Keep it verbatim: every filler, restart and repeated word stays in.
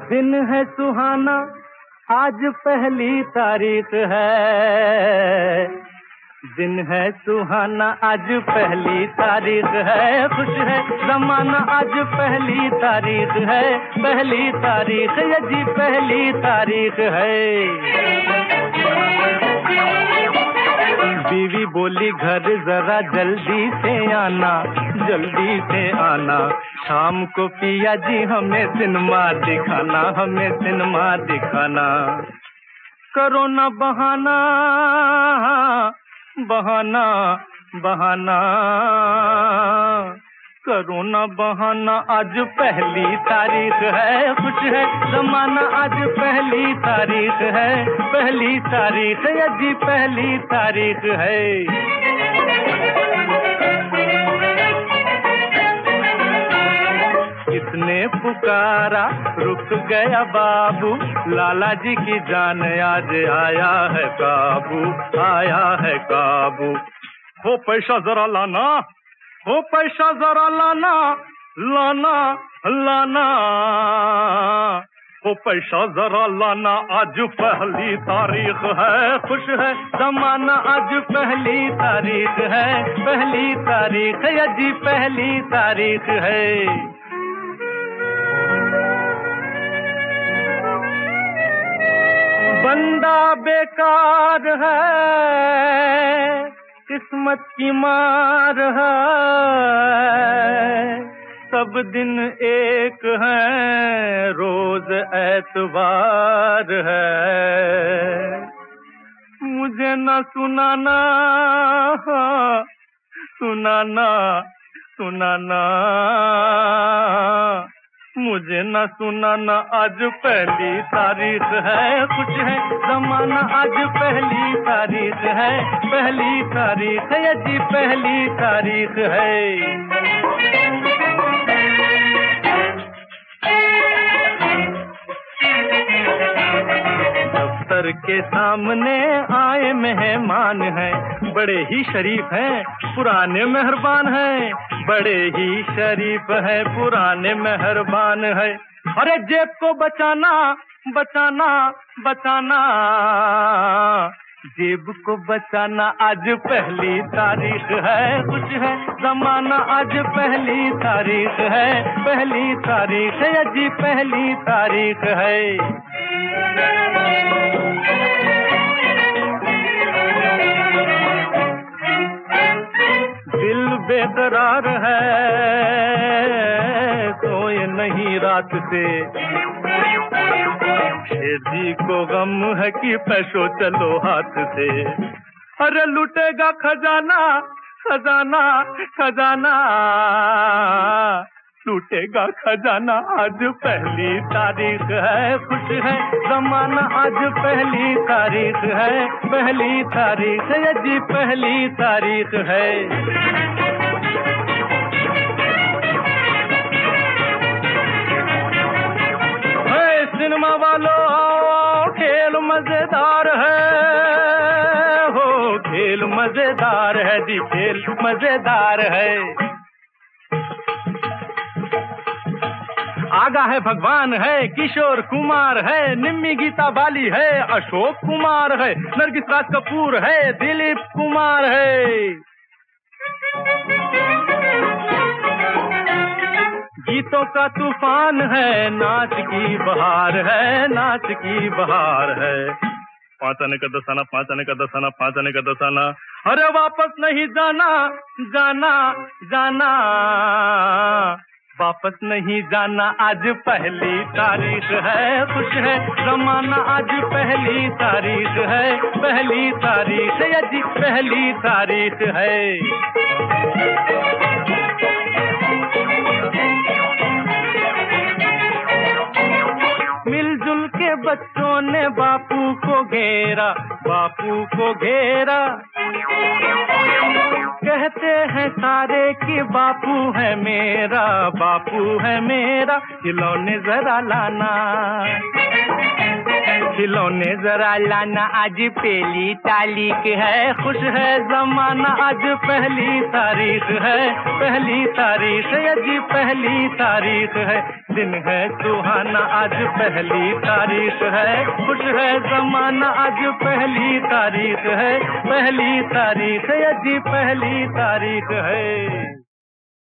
दिन है सुहाना, आज पहली तारीख है। दिन है सुहाना, आज पहली तारीख है। खुश है जमाना, आज पहली तारीख है। पहली तारीख ये जी पहली तारीख है। बीवी बोली घर जरा जल्दी से आना, जल्दी से आना। शाम को पिया जी हमें सिनेमा दिखाना, हमें सिनेमा दिखाना। करो ना बहाना, बहाना बहाना, करो ना बहाना, आज पहली तारीख है। खुश है जमाना, आज पहली तारीख है। पहली तारीख है जी पहली तारीख है। किसने पुकारा रुक गया बाबू, लाला जी की जान आज आया है काबू, आया है काबू। हो पैसा जरा लाना, हो पैसा जरा लाना, लाना लाना, हो पैसा जरा लाना, आज पहली तारीख है। खुश है जमाना, आज पहली तारीख है। पहली तारीख है जी पहली तारीख है। बंदा बेकार है, किस्मत की मार है। सब दिन एक है, रोज एतवार है। मुझे न सुनाना, सुनाना सुनाना, मुझे न सुनाना, आज पहली तारीख है। कुछ है जमाना, आज पहली तारीख है। पहली तारीख है जी पहली तारीख है। दफ्तर के सामने आए मेहमान हैं, बड़े ही शरीफ हैं, पुराने मेहरबान हैं। बड़े ही शरीफ हैं, पुराने मेहरबान हैं। अरे जेब को बचाना, बचाना बचाना, जेब को बचाना, आज पहली तारीख है। कुछ है जमाना, आज पहली तारीख है। पहली तारीख है जी पहली तारीख है। दिल बेकरार है, सोए नहीं रात से। शेर जी को गम है कि पैसों चलो हाथ से। अरे लुटेगा खजाना, खजाना खजाना, लूटेगा खजाना, आज पहली तारीख है। खुश है जमाना, आज पहली तारीख है। पहली तारीख है जी पहली तारीख है। है सिनेमा वालों आओ, खेल मजेदार है। हो खेल मजेदार है जी, खेल मजेदार है। आगा है भगवान है, किशोर कुमार है, निम्मी गीता बाली है, अशोक कुमार है, नरगिस राज कपूर है, दिलीप कुमार है। गीतों का तूफान है, नाच की बहार है, नाच की बहार है। पाँच आने का दसाना, पाँच आने का दसाना, पाँच आने का दसाना। अरे वापस नहीं जाना, जाना जाना, वापस नहीं जाना, आज पहली तारीख है। खुश है जमाना, आज पहली तारीख है। पहली तारीख है जी पहली तारीख है। मिलजुल के बच्चों ने बापू को घेरा, बापू को घेरा। कहते हैं सारे कि बापू है मेरा, बापू है मेरा। खिलौने जरा लाना, खिलौने जरा लाना, आज पहली तारीख है। खुश है जमाना, आज पहली तारीख है। पहली तारीख है जी पहली तारीख है। दिन है सुहाना, आज पहली तारीख है, खुश है जमाना, आज पहली तारीख है, पहली तारीख है जी, पहली तारीख है।